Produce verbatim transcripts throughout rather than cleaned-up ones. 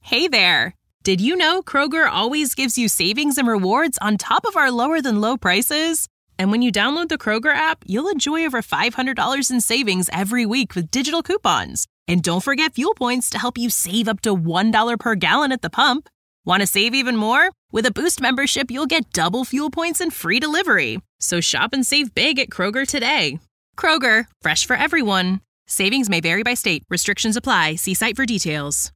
Hey there! Did you know Kroger always gives you savings and rewards on top of our lower-than-low prices? And when you download the Kroger app, you'll enjoy over five hundred dollars in savings every week with digital coupons. And don't forget fuel points to help you save up to one dollar per gallon at the pump. Want to save even more? With a Boost membership, you'll get double fuel points and free delivery. So shop and save big at Kroger today. Kroger, fresh for everyone. Savings may vary by state. Restrictions apply. See site for details.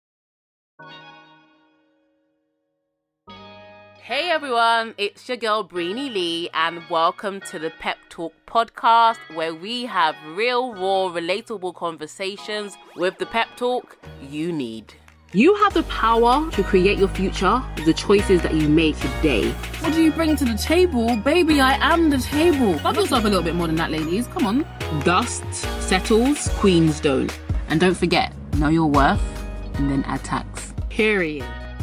Hey everyone, it's your girl Brainy Lee and welcome to the Pep Talk podcast, where we have real, raw, relatable conversations with the pep talk you need. You have the power to create your future with the choices that you make today. What do you bring to the table? Baby, I am the table. Love yourself a little bit more than that, ladies. Come on. Dust settles, queens don't. And don't forget, know your worth and then add tax. Period.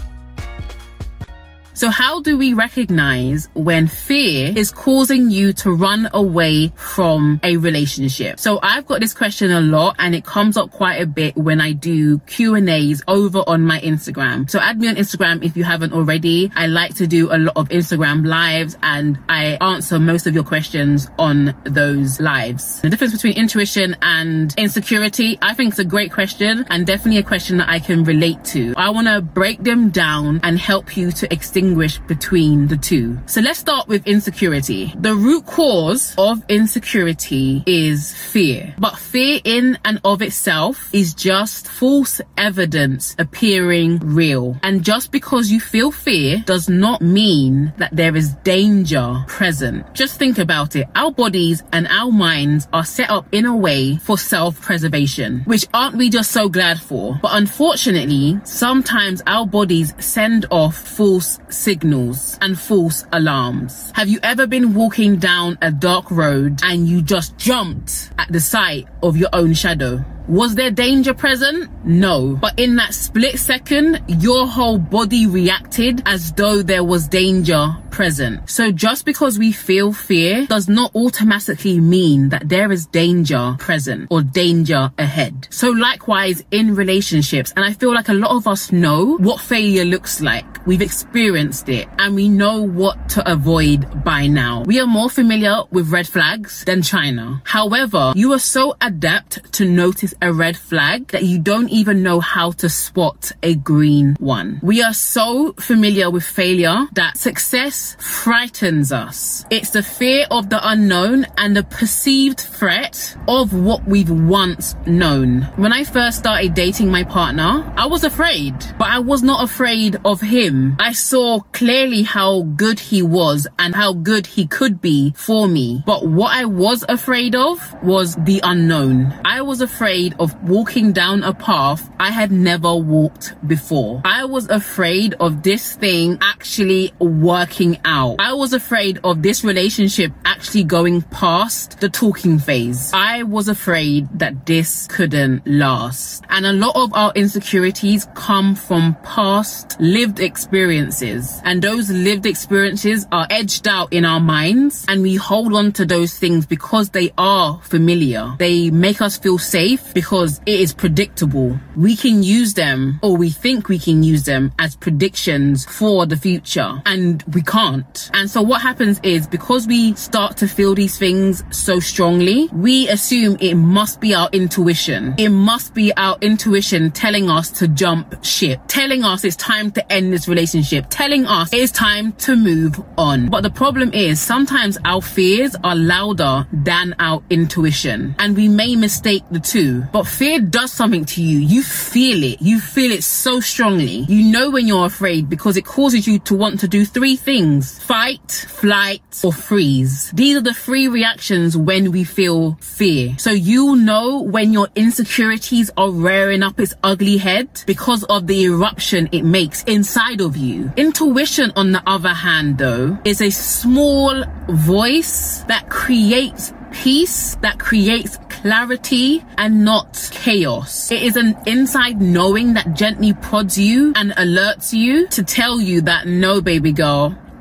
So how do we recognize when fear is causing you to run away from a relationship? So I've got this question a lot and it comes up quite a bit when I do Q and A's over on my Instagram. So add me on Instagram if you haven't already. I like to do a lot of Instagram lives and I answer most of your questions on those lives. The difference between intuition and insecurity, I think it's a great question and definitely a question that I can relate to. I want to break them down and help you to extinguish between the two. So let's start with insecurity. The root cause of insecurity is fear, but fear in and of itself is just false evidence appearing real. And just because you feel fear does not mean that there is danger present. Just think about it. Our bodies and our minds are set up in a way for self-preservation, which aren't we just so glad for? But unfortunately, sometimes our bodies send off false signals and false alarms. Have you ever been walking down a dark road and you just jumped at the sight of your own shadow? Was there danger present? No. But in that split second, your whole body reacted as though there was danger present. So just because we feel fear does not automatically mean that there is danger present or danger ahead. So likewise in relationships, and I feel like a lot of us know what failure looks like. We've experienced it and we know what to avoid by now. We are more familiar with red flags than China. However, you are so adept to notice a red flag that you don't even know how to spot a green one. We are so familiar with failure that success frightens us. It's the fear of the unknown and the perceived threat of what we've once known. When I first started dating my partner, I was afraid, but I was not afraid of him. I saw clearly how good he was and how good he could be for me. But what I was afraid of was the unknown. I was afraid of walking down a path I had never walked before. I was afraid of this thing actually working out. I was afraid of this relationship actually going past the talking phase. I was afraid that this couldn't last. And a lot of our insecurities come from past lived experiences. And those lived experiences are edged out in our minds and we hold on to those things because they are familiar. They make us feel safe because it is predictable. We can use them, or we think we can use them, as predictions for the future, and we can't. And so what happens is, because we start to feel these things so strongly, we assume it must be our intuition. It must be our intuition telling us to jump ship, telling us it's time to end this relationship, telling us it's time to move on. But the problem is, sometimes our fears are louder than our intuition, and we may mistake the two. But fear does something to you. You feel it. You feel it so strongly. You know when you're afraid because it causes you to want to do three things: fight, flight, or freeze. These are the three reactions when we feel fear. So you know when your insecurities are rearing up its ugly head because of the eruption it makes inside of you. Intuition, on the other hand, though, is a small voice that creates peace, that creates clarity and not chaos. It is an inside knowing that gently prods you and alerts you to tell you that no, baby girl,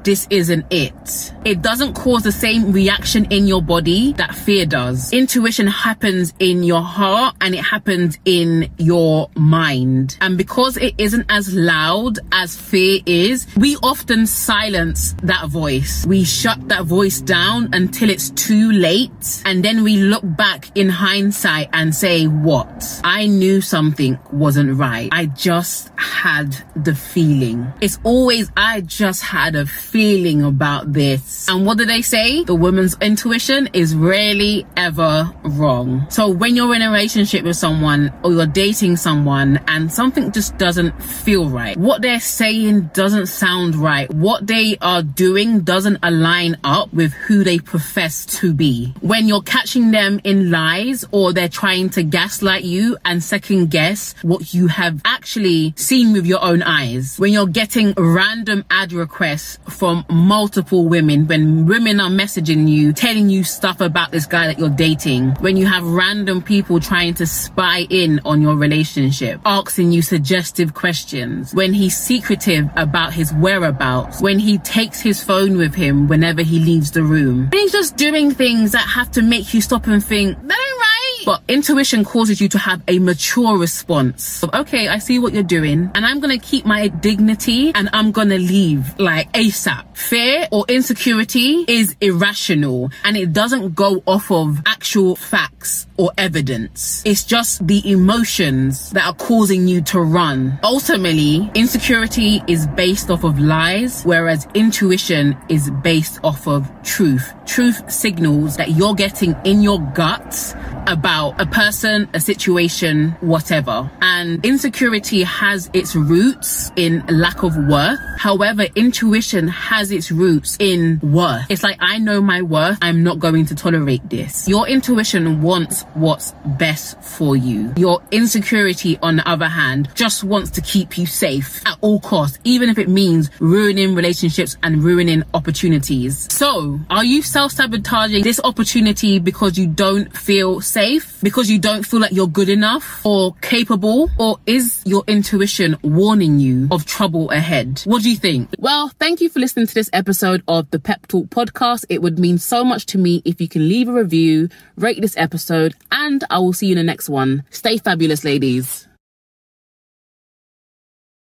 this isn't it. It doesn't cause the same reaction in your body that fear does. Intuition happens in your heart and it happens in your mind. And because it isn't as loud as fear is, we often silence that voice. We shut that voice down until it's too late. And then we look back in hindsight and say, what? I knew something wasn't right. I just had the feeling. It's always, I just had a feeling about this. And what do they say? The woman's intuition is rarely ever wrong. So when you're in a relationship with someone or you're dating someone and something just doesn't feel right, what they're saying doesn't sound right, what they are doing doesn't align up with who they profess to be. When you're catching them in lies or they're trying to gaslight you and second guess what you have actually seen with your own eyes. When you're getting random ad requests from multiple women, when women are messaging you, telling you stuff about this guy that you're dating, when you have random people trying to spy in on your relationship, asking you suggestive questions, when he's secretive about his whereabouts, when he takes his phone with him whenever he leaves the room, when he's just doing things that have to make you stop and think, that ain't right. But intuition causes you to have a mature response of, okay, I see what you're doing and I'm going to keep my dignity and I'm going to leave like ASAP. Fear or insecurity is irrational and it doesn't go off of actual facts or evidence. It's just the emotions that are causing you to run. Ultimately, insecurity is based off of lies, whereas intuition is based off of truth. Truth signals that you're getting in your guts about a person, a situation, whatever. And insecurity has its roots in lack of worth. However, intuition has its roots in worth. It's like, I know my worth. I'm not going to tolerate this. Your intuition wants what's best for you. Your insecurity, on the other hand, just wants to keep you safe at all costs, even if it means ruining relationships and ruining opportunities. So, are you self-sabotaging this opportunity because you don't feel safe? Because you don't feel like you're good enough or capable? Or is your intuition warning you of trouble ahead? What do you think? Well, thank you for listening to this episode of the Pep Talk podcast. It would mean so much to me if you can leave a review, rate this episode, and I will see you in the next one. Stay fabulous, ladies.